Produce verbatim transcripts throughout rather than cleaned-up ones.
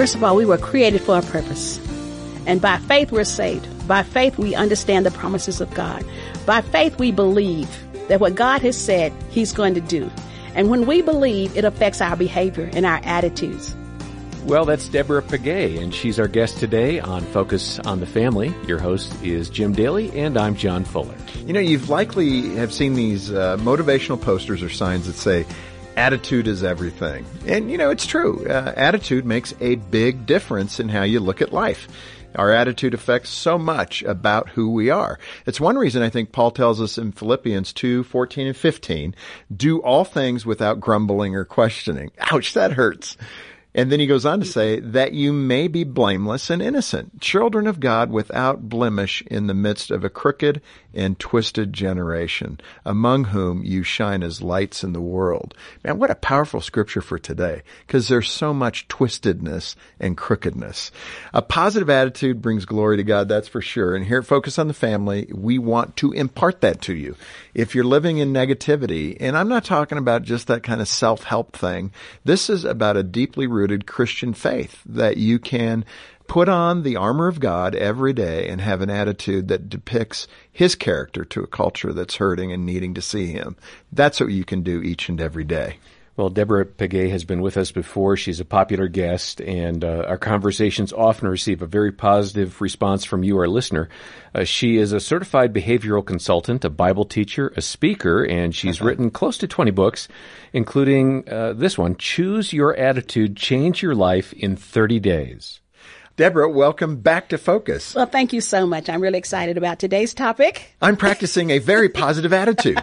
First of all, we were created for a purpose. And by faith, we're saved. By faith, we understand the promises of God. By faith, we believe that what God has said, He's going to do. And when we believe, it affects our behavior and our attitudes. Well, that's Deborah Pagay, and she's our guest today on Focus on the Family. Your host is Jim Daly, and I'm John Fuller. You know, you've likely have seen these uh, motivational posters or signs that say, attitude is everything. And, you know, it's true. Uh, attitude makes a big difference in how you look at life. Our attitude affects so much about who we are. It's one reason I think Paul tells us in Philippians two, fourteen and fifteen, do all things without grumbling or questioning. Ouch, that hurts. And then he goes on to say that you may be blameless and innocent, children of God without blemish in the midst of a crooked and twisted generation, among whom you shine as lights in the world. Man, what a powerful scripture for today, because there's so much twistedness and crookedness. A positive attitude brings glory to God, that's for sure. And here at Focus on the Family, we want to impart that to you. If you're living in negativity, and I'm not talking about just that kind of self-help thing, this is about a deeply rooted Christian faith that you can put on the armor of God every day and have an attitude that depicts His character to a culture that's hurting and needing to see Him. That's what you can do each and every day. Well, Deborah Pagay has been with us before. She's a popular guest, and uh, our conversations often receive a very positive response from you, our listener. Uh, she is a certified behavioral consultant, a Bible teacher, a speaker, and she's uh-huh. written close to twenty books, including uh, this one, Choose Your Attitude, Change Your Life in thirty days. Deborah, welcome back to Focus. Well, thank you so much. I'm really excited about today's topic. I'm practicing a very positive attitude.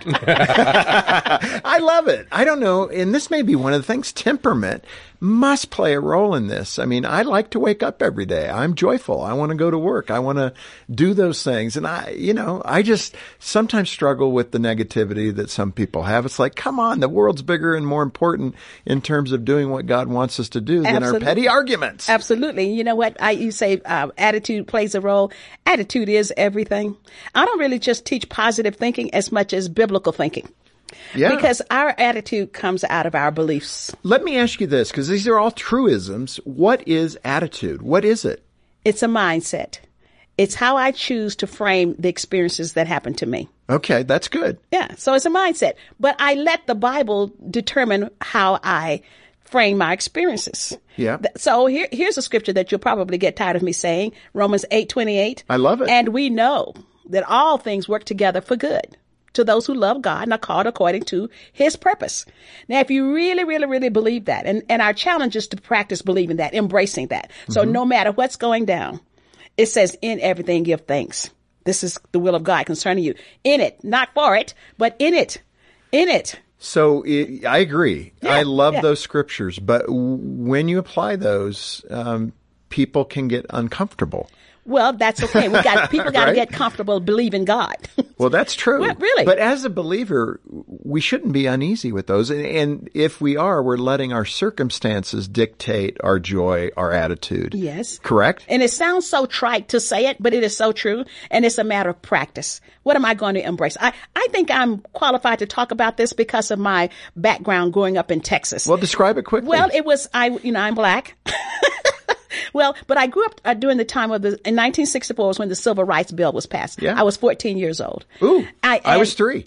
I love it. I don't know, and this may be one of the things, temperament must play a role in this. I mean, I like to wake up every day. I'm joyful. I want to go to work. I want to do those things. And I, you know, I just sometimes struggle with the negativity that some people have. It's like, come on, the world's bigger and more important in terms of doing what God wants us to do than Absolutely. our petty arguments. Absolutely. You know what? I, you say uh, attitude plays a role. Attitude is everything. I don't really just teach positive thinking as much as biblical thinking. Yeah. Because our attitude comes out of our beliefs. Let me ask you this, because these are all truisms. What is attitude? What is it? It's a mindset. It's how I choose to frame the experiences that happen to me. Okay, that's good. Yeah, so it's a mindset. But I let the Bible determine how I frame my experiences. Yeah. So here, here's a scripture that you'll probably get tired of me saying, Romans eight twenty-eight. I love it. And we know that all things work together for good to those who love God and are called according to His purpose. Now, if you really, really, really believe that, and, and our challenge is to practice believing that, embracing that. So mm-hmm. no matter what's going down, it says, in everything give thanks. This is the will of God concerning you. In it, not for it, but in it, in it. So it, I agree. Yeah, I love yeah. those scriptures, but when you apply those, um, people can get uncomfortable. Well, that's okay. We got people got to right? get comfortable believing God. Well, that's true. Well, really. But as a believer, we shouldn't be uneasy with those. And, and if we are, we're letting our circumstances dictate our joy, our attitude. Yes. Correct? And it sounds so trite to say it, but it is so true. And it's a matter of practice. What am I going to embrace? I, I think I'm qualified to talk about this because of my background growing up in Texas. Well, describe it quickly. Well, it was, I, you know, I'm black. Well, but I grew up uh, during the time of the, in nineteen sixty-four was when the Civil Rights Bill was passed. Yeah. I was fourteen years old. Ooh, I, I was three.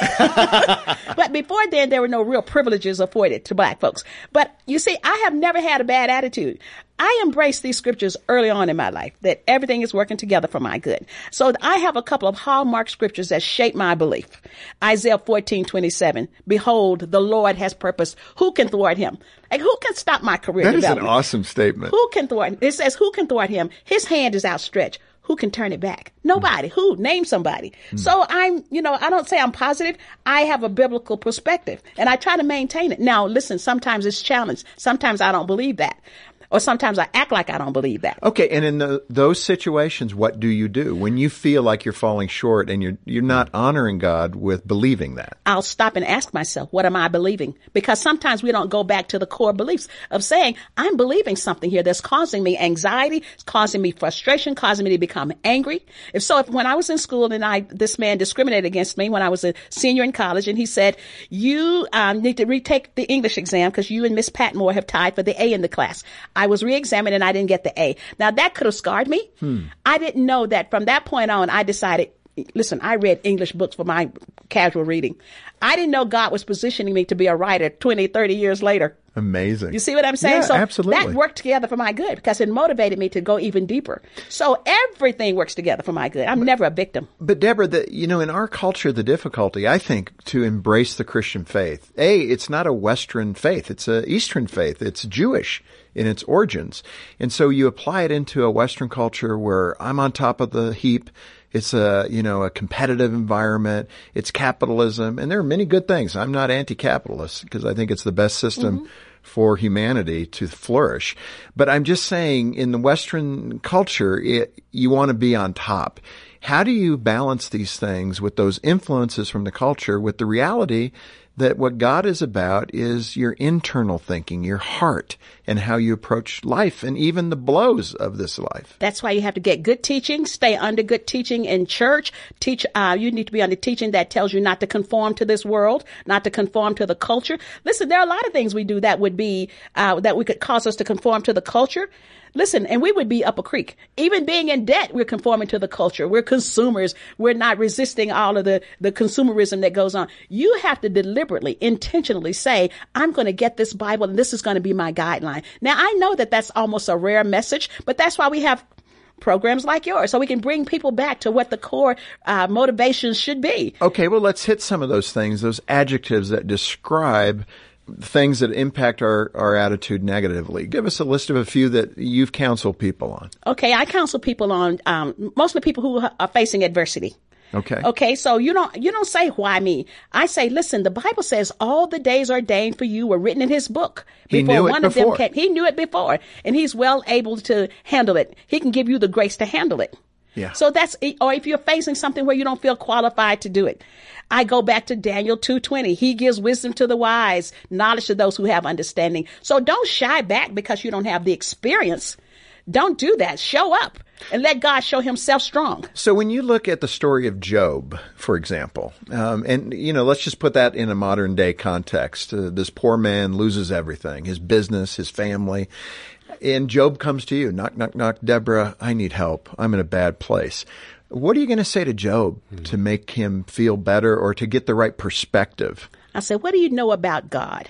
But before then, there were no real privileges afforded to black folks. But you see, I have never had a bad attitude. I embraced these scriptures early on in my life, that everything is working together for my good. So I have a couple of hallmark scriptures that shape my belief. Isaiah fourteen twenty-seven, behold, the Lord has purpose. Who can thwart him? Like, who can stop my career That is development? an awesome statement. Who can thwart him? It says, who can thwart him? His hand is outstretched. Who can turn it back? Nobody. Mm. Who? Name somebody. Mm. So I'm, you know, I don't say I'm positive. I have a biblical perspective and I try to maintain it. Now, listen, sometimes it's challenged. Sometimes I don't believe that. Or sometimes I act like I don't believe that. Okay, and in the, those situations, what do you do when you feel like you're falling short and you're you're not honoring God with believing that? I'll stop and ask myself, what am I believing? Because sometimes we don't go back to the core beliefs of saying, I'm believing something here that's causing me anxiety, it's causing me frustration, causing me to become angry. If so, if when I was in school and I this man discriminated against me when I was a senior in college, and he said, you um, need to retake the English exam because you and Miss Patmore have tied for the A in the class. I was re-examined and I didn't get the A. Now that could have scarred me. Hmm. I didn't know that from that point on, I decided, listen, I read English books for my casual reading. I didn't know God was positioning me to be a writer twenty, thirty years later. Amazing. You see what I'm saying? Yeah, so absolutely. That worked together for my good because it motivated me to go even deeper. So everything works together for my good. I'm but, never a victim. But Deborah, the, you know, in our culture, the difficulty, I think, to embrace the Christian faith, A, it's not a Western faith. It's a Eastern faith. It's Jewish in its origins. And so you apply it into a Western culture where I'm on top of the heap. It's a, you know, a competitive environment. It's capitalism. And there are many good things. I'm not anti-capitalist because I think it's the best system mm-hmm. for humanity to flourish. But I'm just saying in the Western culture, it, you want to be on top. How do you balance these things with those influences from the culture with the reality that what God is about is your internal thinking, your heart, and how you approach life and even the blows of this life? That's why you have to get good teaching, stay under good teaching in church. Teach, uh, you need to be under teaching that tells you not to conform to this world, not to conform to the culture. Listen, there are a lot of things we do that would be, uh, that we could cause us to conform to the culture. Listen, and we would be up a creek. Even being in debt, we're conforming to the culture. We're consumers. We're not resisting all of the, the consumerism that goes on. You have to deliberately, intentionally say, I'm going to get this Bible and this is going to be my guideline. Now, I know that that's almost a rare message, but that's why we have programs like yours, so we can bring people back to what the core uh, motivations should be. Okay, well, let's hit some of those things, those adjectives that describe things that impact our, our attitude negatively. Give us a list of a few that you've counseled people on. Okay, I counsel people on um, mostly people who are facing adversity. Okay. Okay, so you don't you don't say, why me? I say, listen, the Bible says all the days ordained for you were written in his book. Before he knew one it of before. them came. He knew it before, and he's well able to handle it. He can give you the grace to handle it. Yeah. So that's, or if you're facing something where you don't feel qualified to do it, I go back to Daniel two twenty. He gives wisdom to the wise, knowledge to those who have understanding. So don't shy back because you don't have the experience. Don't do that. Show up and let God show himself strong. So when you look at the story of Job, for example, um, and, you know, let's just put that in a modern day context. Uh, this poor man loses everything, his business, his family. And Job comes to you, knock, knock, knock, Deborah, I need help. I'm in a bad place. What are you going to say to Job mm-hmm. to make him feel better or to get the right perspective? I said, what do you know about God?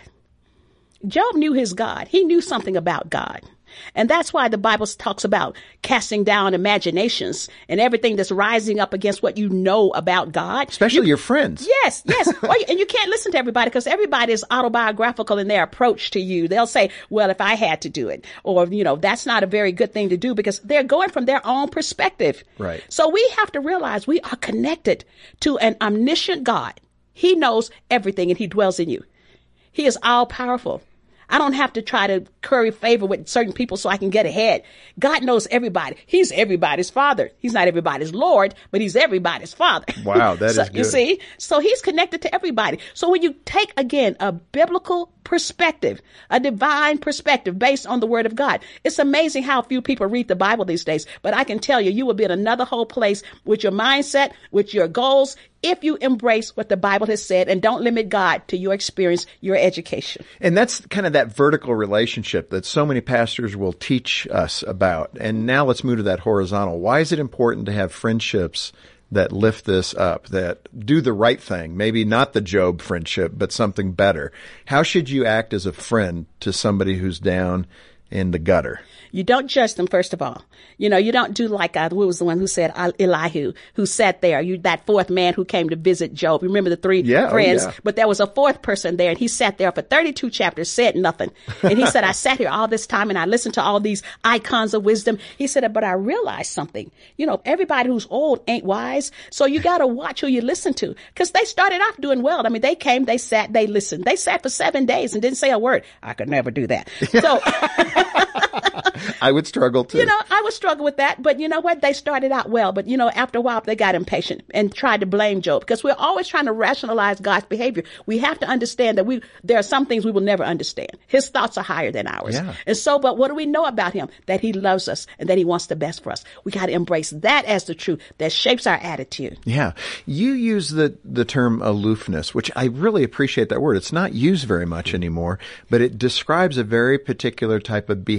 Job knew his God. He knew something about God. And that's why the Bible talks about casting down imaginations and everything that's rising up against what you know about God. Especially you, your friends. Yes, yes. or, and you can't listen to everybody because everybody is autobiographical in their approach to you. They'll say, well, if I had to do it, or, you know, that's not a very good thing to do because they're going from their own perspective. Right. So we have to realize we are connected to an omniscient God. He knows everything and he dwells in you. He is all powerful. I don't have to try to curry favor with certain people so I can get ahead. God knows everybody. He's everybody's father. He's not everybody's Lord, but he's everybody's father. Wow, that so, is good. You see? So he's connected to everybody. So when you take, again, a biblical perspective, a divine perspective based on the word of God, it's amazing how few people read the Bible these days. But I can tell you, you will be in another whole place with your mindset, with your goals, if you embrace what the Bible has said and don't limit God to your experience, your education. And that's kind of that vertical relationship that so many pastors will teach us about. And now let's move to that horizontal. Why is it important to have friendships that lift this up, that do the right thing? Maybe not the Job friendship, but something better. How should you act as a friend to somebody who's down in the gutter? You don't judge them, first of all. You know, you don't do like, uh, who was the one who said, uh, Elihu, who sat there, you, that fourth man who came to visit Job. Remember the three yeah, friends? Oh, yeah. But there was a fourth person there and he sat there for thirty-two chapters, said nothing. And he said, I sat here all this time and I listened to all these icons of wisdom. He said, but I realized something. You know, everybody who's old ain't wise. So you got to watch who you listen to because they started off doing well. I mean, they came, they sat, they listened. They sat for seven days and didn't say a word. I could never do that. So I would struggle too. You know, I would struggle with that, but you know what? They started out well, but you know, after a while they got impatient and tried to blame Job because we're always trying to rationalize God's behavior. We have to understand that we, there are some things we will never understand. His thoughts are higher than ours. Yeah. And so, but what do we know about him? That he loves us and that he wants the best for us. We got to embrace that as the truth that shapes our attitude. Yeah. You use the, the term aloofness, which I really appreciate that word. It's not used very much anymore, but it describes a very particular type of behavior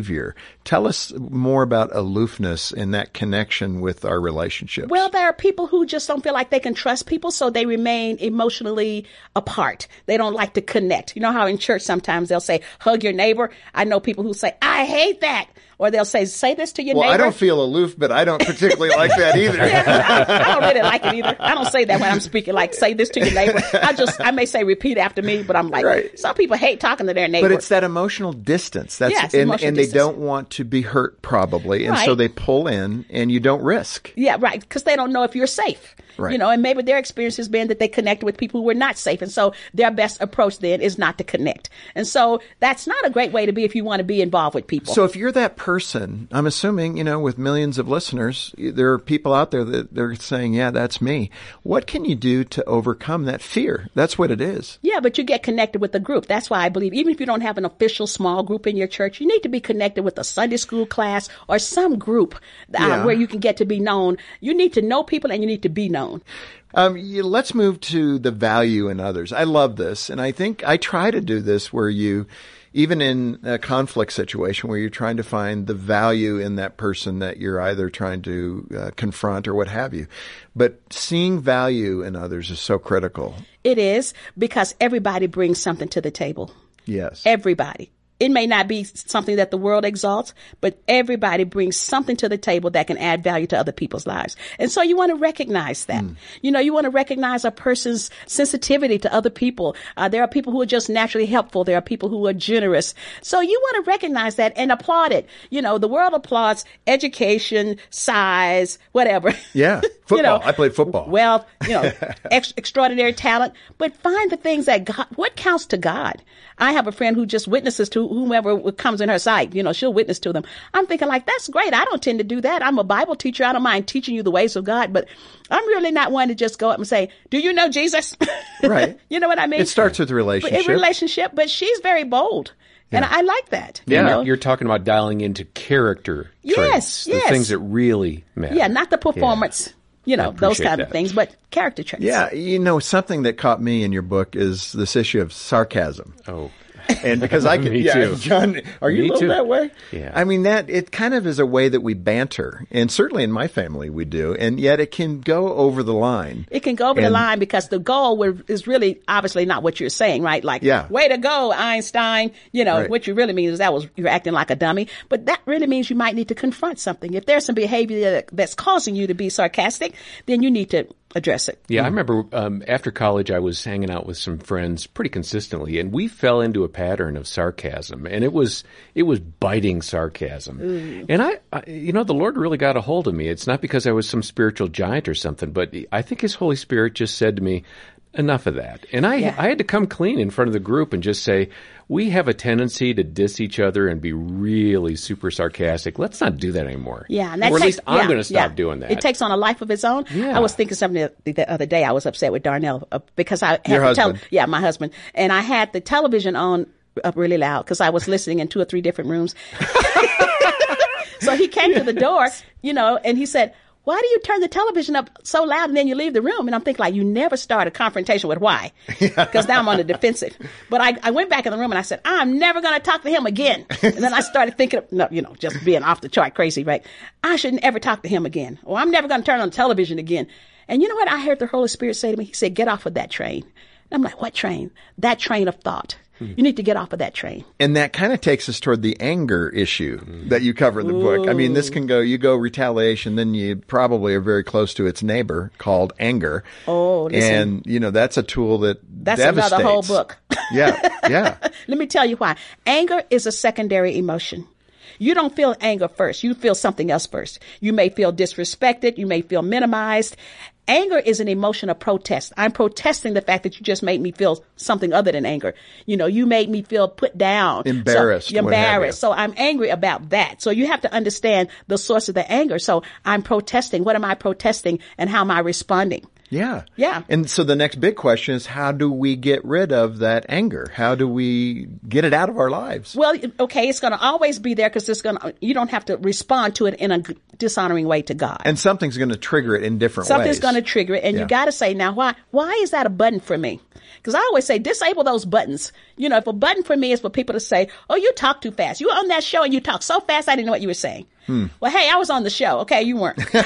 behavior. Tell us more about aloofness and that connection with our relationships. Well, there are people who just don't feel like they can trust people, so they remain emotionally apart. They don't like to connect. You know how in church sometimes they'll say, hug your neighbor? I know people who say, I hate that. Or they'll say, say this to your well, neighbor. Well, I don't feel aloof, but I don't particularly like that either. Yeah, I don't really like it either. I don't say that when I'm speaking, like, say this to your neighbor. I just, I may say repeat after me, but I'm like, right. Some people hate talking to their neighbor. But it's that emotional distance. That's, yes, and, emotional and they distance. don't want to be hurt probably. And right. so they pull in and you don't risk. Yeah, right. Because they don't know if you're safe. Right. You know, and maybe their experience has been that they connected with people who were not safe. And so their best approach then is not to connect. And so that's not a great way to be if you want to be involved with people. So if you're that person, I'm assuming, you know, with millions of listeners, there are people out there that they're saying, yeah, that's me. What can you do to overcome that fear? That's what it is. Yeah, but you get connected with the group. That's why I believe even if you don't have an official small group in your church, you need to be connected with a Sunday school class or some group uh, yeah. where you can get to be known. You need to know people and you need to be known. Um, you, let's move to the value in others. I love this. And I think I try to do this where you, even in a conflict situation where you're trying to find the value in that person that you're either trying to uh, confront or what have you. But seeing value in others is so critical. It is, because everybody brings something to the table. Yes. Everybody. It may not be something that the world exalts, but everybody brings something to the table that can add value to other people's lives. And so you want to recognize that. Mm. You know, you want to recognize a person's sensitivity to other people. Uh, there are people who are just naturally helpful. There are people who are generous. So you want to recognize that and applaud it. You know, the world applauds education, size, whatever. Yeah. Football. You know, I played football. Wealth, you know, ex- extraordinary talent. But find the things that God, what counts to God? I have a friend who just witnesses to whomever comes in her sight. You know, she'll witness to them. I'm thinking like, that's great. I don't tend to do that. I'm a Bible teacher. I don't mind teaching you the ways of God, but I'm really not one to just go up and say, do you know Jesus? Right. You know what I mean? It starts with relationship. But, relationship, but she's very bold. Yeah. And I like that. Yeah, you know? You're talking about dialing into character yes, traits, yes. the things that really matter. Yeah, not the performance. Yeah. You know, those kind that. of things, but character traits. Yeah, you know, something that caught me in your book is this issue of sarcasm. Oh. And because I can, Me yeah, too. John, are you Me a little too. that way? Yeah. I mean, that, it kind of is a way that we banter. And certainly in my family we do. And yet it can go over the line. It can go over and, the line because the goal would, is really obviously not what you're saying, right? Like, yeah. way to go, Einstein. You know, right. what you really mean is that was, you're acting like a dummy. But that really means you might need to confront something. If there's some behavior that, that's causing you to be sarcastic, then you need to address it. Yeah, I remember um, after college I was hanging out with some friends pretty consistently, and we fell into a pattern of sarcasm, and it was it was biting sarcasm. Mm. And I, I, you know, the Lord really got a hold of me. It's not because I was some spiritual giant or something, but I think His Holy Spirit just said to me, enough of that. And I, yeah. I had to come clean in front of the group and just say, we have a tendency to diss each other and be really super sarcastic. Let's not do that anymore. Yeah, and that or at takes, least I'm yeah, going to stop yeah. doing that. It takes on a life of its own. Yeah. I was thinking something the, the other day. I was upset with Darnell uh, because I had Your the husband. Tele- yeah, my husband, and I had the television on up really loud because I was listening in two or three different rooms. So he came to the door, you know, and he said, why do you turn the television up so loud and then you leave the room? And I'm thinking, like, you never start a confrontation with why. Because now I'm on the defensive. But I, I went back in the room and I said, I'm never going to talk to him again. And then I started thinking, no, you know, just being off the chart crazy, right? I shouldn't ever talk to him again. Or I'm never going to turn on television again. And you know what I heard the Holy Spirit say to me? He said, get off of that train. And I'm like, what train? That train of thought. You need to get off of that train. And that kind of takes us toward the anger issue mm. that you cover in the Ooh. book. I mean, this can go, you go retaliation, then you probably are very close to its neighbor called anger. Oh, listen. And, you know, that's a tool that That's devastates. another whole book. Yeah, yeah. Let me tell you why. Anger is a secondary emotion. You don't feel anger first. You feel something else first. You may feel disrespected. You may feel minimized. Anger is an emotion of protest. I'm protesting the fact that you just made me feel something other than anger. You know, you made me feel put down. Embarrassed. So, embarrassed. So I'm angry about that. So you have to understand the source of the anger. So I'm protesting. What am I protesting and how am I responding? Yeah. Yeah. And so the next big question is, how do we get rid of that anger? How do we get it out of our lives? Well, okay, it's going to always be there because it's going to, you don't have to respond to it in a dishonoring way to God. And something's going to trigger it in different Something's ways. going to trigger it. And Yeah. you got to say, now, why, why is that a button for me? Because I always say, disable those buttons. You know, if a button for me is for people to say, oh, you talk too fast. You were on that show and you talk so fast, I didn't know what you were saying. Hmm. Well, hey, I was on the show. Okay, you weren't. Well,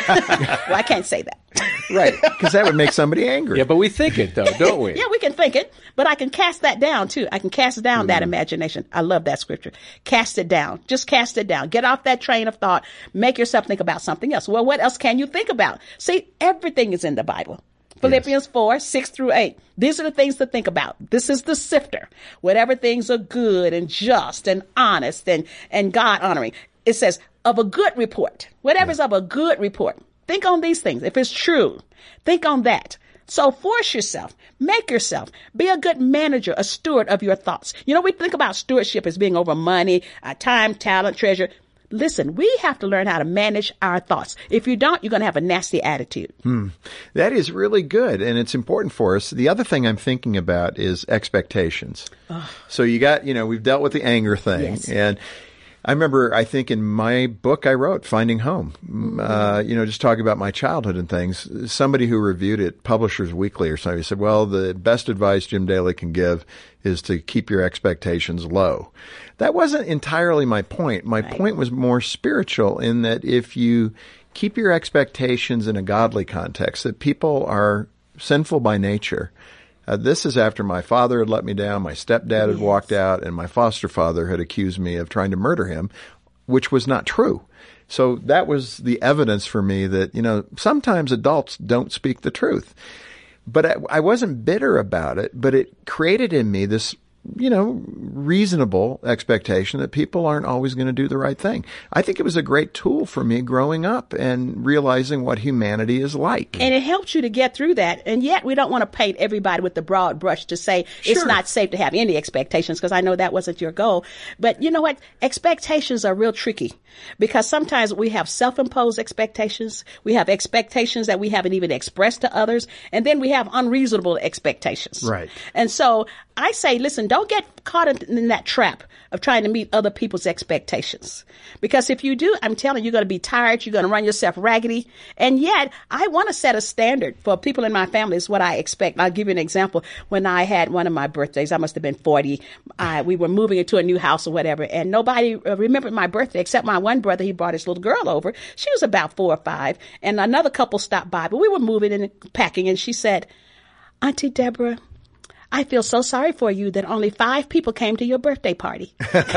I can't say that. Right. Because that would make somebody angry. Yeah, but we think it though, don't we? Yeah, we can think it, but I can cast that down too. I can cast down mm. that imagination. I love that scripture. Cast it down. Just cast it down. Get off that train of thought. Make yourself think about something else. Well, what else can you think about? See, everything is in the Bible. Philippians yes. four, six through eight. These are the things to think about. This is the sifter. Whatever things are good and just and honest and, and God honoring. It says of a good report. Whatever's yeah. of a good report. Think on these things. If it's true, think on that. So force yourself, make yourself, be a good manager, a steward of your thoughts. You know, we think about stewardship as being over money, uh, time, talent, treasure. Listen, we have to learn how to manage our thoughts. If you don't, you're going to have a nasty attitude. Hmm. That is really good, and it's important for us. The other thing I'm thinking about is expectations. Oh. So you got, you know, we've dealt with the anger thing, yes. and I remember, I think in my book I wrote, Finding Home, mm-hmm. uh, you know, just talking about my childhood and things. Somebody who reviewed it, Publishers Weekly or something, said, well, the best advice Jim Daly can give is to keep your expectations low. That wasn't entirely my point. My right. point was more spiritual in that if you keep your expectations in a godly context, that people are sinful by nature. Uh, this is after my father had let me down, my stepdad had yes. walked out, and my foster father had accused me of trying to murder him, which was not true. So that was the evidence for me that, you know, sometimes adults don't speak the truth. But I, I wasn't bitter about it, but it created in me this, you know, reasonable expectation that people aren't always going to do the right thing. I think it was a great tool for me growing up and realizing what humanity is like. And it helps you to get through that. And yet we don't want to paint everybody with the broad brush to say sure. it's not safe to have any expectations, because I know that wasn't your goal. But you know what? Expectations are real tricky because sometimes we have self-imposed expectations. We have expectations that we haven't even expressed to others. And then we have unreasonable expectations. Right. And so I say, listen, don't get caught in, in that trap of trying to meet other people's expectations. Because if you do, I'm telling you, you're going to be tired. You're going to run yourself raggedy. And yet, I want to set a standard for people in my family is what I expect. I'll give you an example. When I had one of my birthdays, I must have been forty. I, we were moving into a new house or whatever, and nobody remembered my birthday except my one brother. He brought his little girl over. She was about four or five, and another couple stopped by. But we were moving and packing, and she said, Auntie Deborah, I feel so sorry for you that only five people came to your birthday party.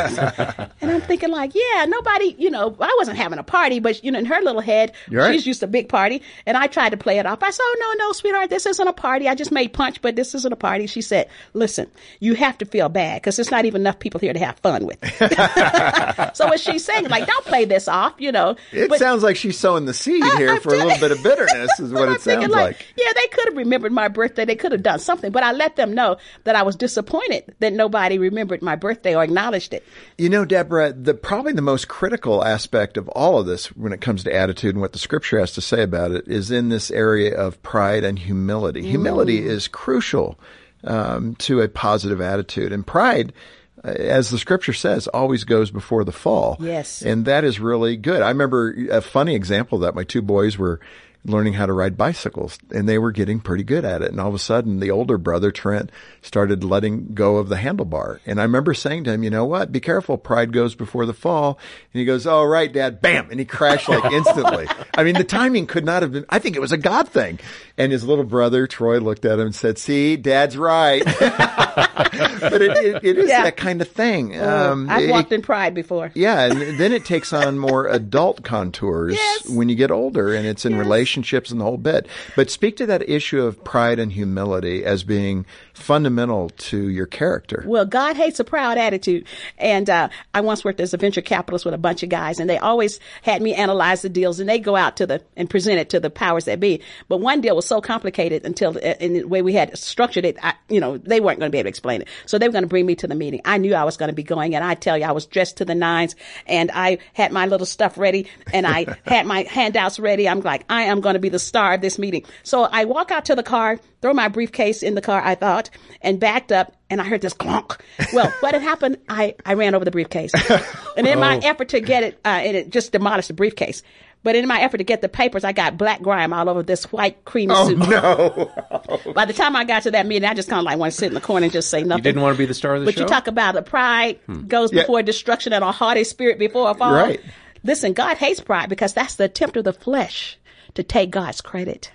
And I'm thinking like, yeah, nobody, you know, I wasn't having a party, but, you know, in her little head, right. she's used to a big party. And I tried to play it off. I said, oh, no, no, sweetheart, this isn't a party. I just made punch, but this isn't a party. She said, listen, you have to feel bad because there's not even enough people here to have fun with. So what she's saying, like, don't play this off, you know. It but, sounds like she's sowing the seed here I, for a little bit of bitterness is what it sounds like, like. Yeah, they could have remembered my birthday. They could have done something, but I let them know that I was disappointed that nobody remembered my birthday or acknowledged it. You know, Deborah, the probably the most critical aspect of all of this when it comes to attitude and what the scripture has to say about it is in this area of pride and humility. Mm. Humility is crucial um, to a positive attitude, and pride, as the scripture says, always goes before the fall. Yes. And that is really good. I remember a funny example of that. My two boys were learning how to ride bicycles, and they were getting pretty good at it. And all of a sudden, the older brother, Trent, started letting go of the handlebar. And I remember saying to him, you know what? Be careful. Pride goes before the fall. And he goes, oh, right, Dad. Bam. And he crashed like instantly. I mean, the timing could not have been, I think it was a God thing. And his little brother, Troy, looked at him and said, see, Dad's right. But it, it, it is yeah. that kind of thing. Um, I've it, walked in pride before. Yeah. And then it takes on more adult contours yes. when you get older, and it's in yes. relationships and the whole bit. But speak to that issue of pride and humility as being fundamental to your character. Well, God hates a proud attitude. And uh, I once worked as a venture capitalist with a bunch of guys, and they always had me analyze the deals, and they go out to the and present it to the powers that be. But one deal was so complicated until in the way we had structured it, I, you know, they weren't going to be able to explain it. So they were going to bring me to the meeting. I knew I was going to be going, and I tell you, I was dressed to the nines, and I had my little stuff ready, and I had my handouts ready. I'm like, I am going to be the star of this meeting. So I walk out to the car, throw my briefcase in the car, I thought, and backed up, and I heard this clonk. Well, what had happened, I, I ran over the briefcase. And in my Oh. effort to get it, uh, and it just demolished the briefcase. But in my effort to get the papers, I got black grime all over this white creamy Oh, suit. no. By the time I got to that meeting, I just kind of like want to sit in the corner and just say nothing. You didn't want to be the star of the But show? you talk about a pride goes Yeah. before destruction and a haughty spirit before a fall. Right. Listen, God hates pride because that's the attempt of the flesh to take God's credit.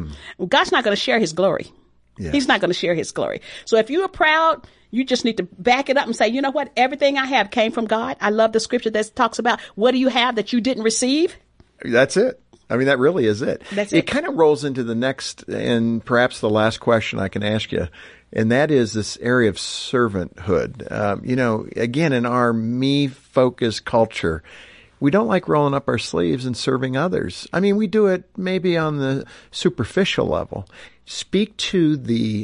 God's not going to share his glory. Yes. He's not going to share his glory. So if you are proud, you just need to back it up and say, you know what? Everything I have came from God. I love the scripture that talks about what do you have that you didn't receive? That's it. I mean, that really is it. That's it. it. kind of rolls into the next and perhaps the last question I can ask you, and that is this area of servanthood. Um, you know, again, in our me-focused culture, we don't like rolling up our sleeves and serving others. I mean, we do it maybe on the superficial level. Speak to the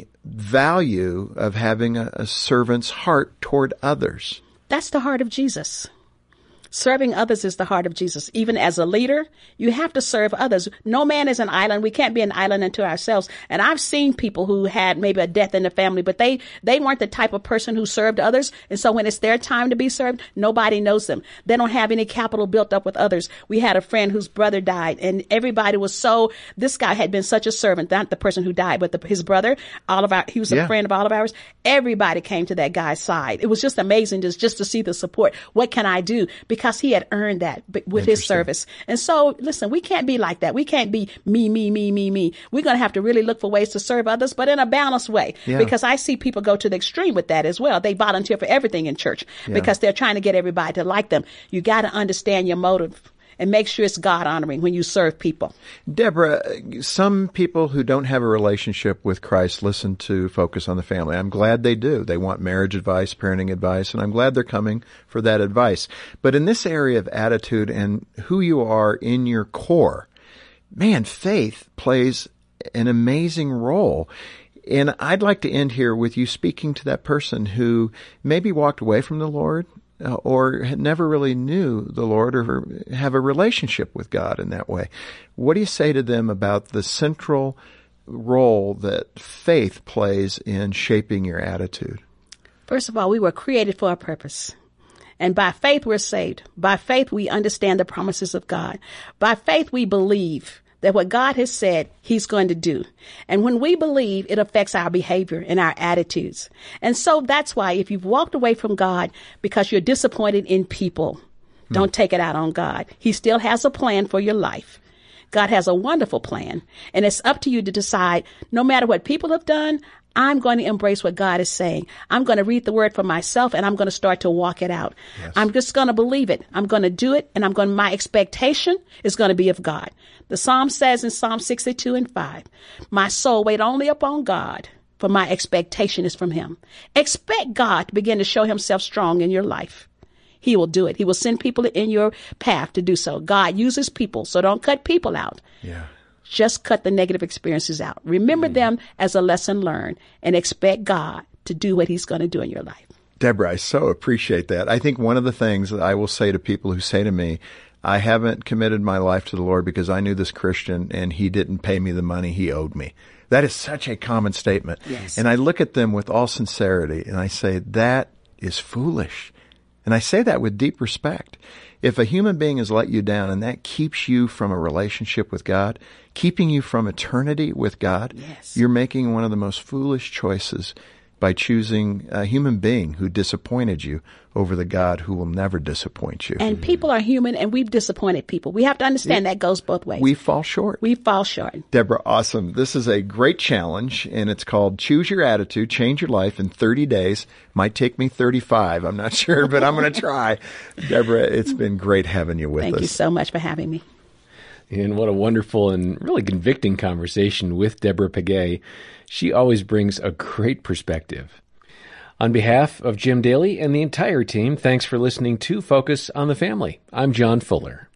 value of having a, a servant's heart toward others. That's the heart of Jesus. Serving others is the heart of Jesus. Even as a leader, you have to serve others. No man is an island. We can't be an island unto ourselves. And I've seen people who had maybe a death in the family, but they, they weren't the type of person who served others. And so when it's their time to be served, nobody knows them. They don't have any capital built up with others. We had a friend whose brother died, and everybody was so, this guy had been such a servant, not the person who died, but the, his brother, all of our, he was a Yeah. friend of all of ours. Everybody came to that guy's side. It was just amazing just, just to see the support. What can I do? Because he had earned that b- with his service. And so, listen, we can't be like that. We can't be me, me, me, me, me. We're going to have to really look for ways to serve others, but in a balanced way. Yeah. Because I see people go to the extreme with that as well. They volunteer for everything in church because they're trying to get everybody to like them. You got to understand your motive and make sure it's God honoring when you serve people. Deborah, some people who don't have a relationship with Christ listen to Focus on the Family. I'm glad they do. They want marriage advice, parenting advice, and I'm glad they're coming for that advice. But in this area of attitude and who you are in your core, man, faith plays an amazing role. And I'd like to end here with you speaking to that person who maybe walked away from the Lord, Uh, or had never really knew the Lord or have a relationship with God in that way. What do you say to them about the central role that faith plays in shaping your attitude? First of all, we were created for a purpose. And by faith, we're saved. By faith, we understand the promises of God. By faith, we believe that what God has said, he's going to do. And when we believe, it affects our behavior and our attitudes. And so that's why if you've walked away from God because you're disappointed in people, don't take it out on God. He still has a plan for your life. God has a wonderful plan. And it's up to you to decide, no matter what people have done, I'm going to embrace what God is saying. I'm going to read the word for myself, and I'm going to start to walk it out. Yes. I'm just going to believe it. I'm going to do it, and I'm going. My expectation is going to be of God. The Psalm says in Psalm sixty-two and five, "My soul wait only upon God, for my expectation is from him." Expect God to begin to show himself strong in your life. He will do it. He will send people in your path to do so. God uses people, so don't cut people out. Yeah. Just cut the negative experiences out. Remember them as a lesson learned and expect God to do what he's going to do in your life. Deborah, I so appreciate that. I think one of the things that I will say to people who say to me, I haven't committed my life to the Lord because I knew this Christian and he didn't pay me the money he owed me. That is such a common statement. Yes. And I look at them with all sincerity and I say, that is foolish. And I say that with deep respect. If a human being has let you down and that keeps you from a relationship with God, keeping you from eternity with God, Yes. you're making one of the most foolish choices by choosing a human being who disappointed you over the God who will never disappoint you. And people are human, and we've disappointed people. We have to understand that goes both ways. We fall short. We fall short. Deborah, awesome. This is a great challenge, and it's called Choose Your Attitude, Change Your Life in thirty days. Might take me thirty-five. I'm not sure, but I'm going to try. Deborah, it's been great having you with Thank us. you so much for having me. And what a wonderful and really convicting conversation with Deborah Pegues. She always brings a great perspective. On behalf of Jim Daly and the entire team, thanks for listening to Focus on the Family. I'm John Fuller.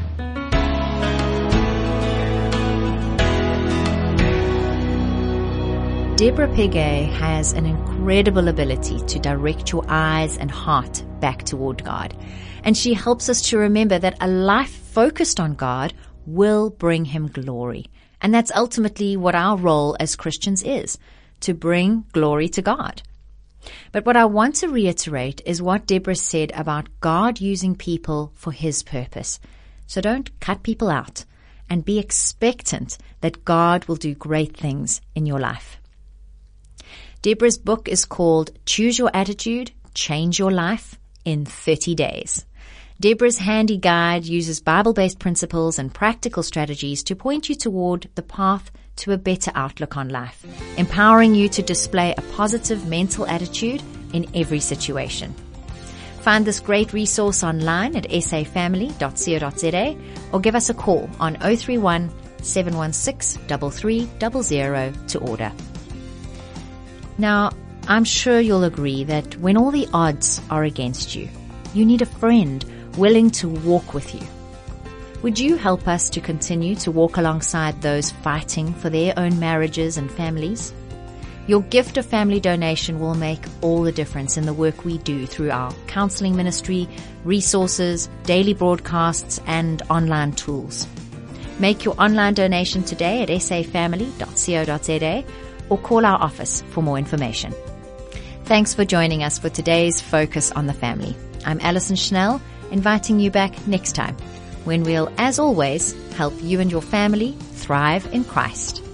Deborah Pegues has an incredible ability to direct your eyes and heart back toward God. And she helps us to remember that a life focused on God will bring Him glory. And that's ultimately what our role as Christians is, to bring glory to God. But what I want to reiterate is what Deborah said about God using people for His purpose. So don't cut people out, and be expectant that God will do great things in your life. Deborah's book is called Choose Your Attitude, Change Your Life in thirty days. Deborah's handy guide uses Bible-based principles and practical strategies to point you toward the path to a better outlook on life, empowering you to display a positive mental attitude in every situation. Find this great resource online at s a family dot co dot z a or give us a call on zero three one, seven one six, three three zero zero to order. Now, I'm sure you'll agree that when all the odds are against you, you need a friend willing to walk with you. Would you help us to continue to walk alongside those fighting for their own marriages and families? Your gift of family donation will make all the difference in the work we do through our counseling ministry, resources, daily broadcasts, and online tools. Make your online donation today at s a family dot co dot z a or call our office for more information. Thanks for joining us for today's Focus on the Family. I'm Alison Schnell, inviting you back next time when we'll, as always, help you and your family thrive in Christ.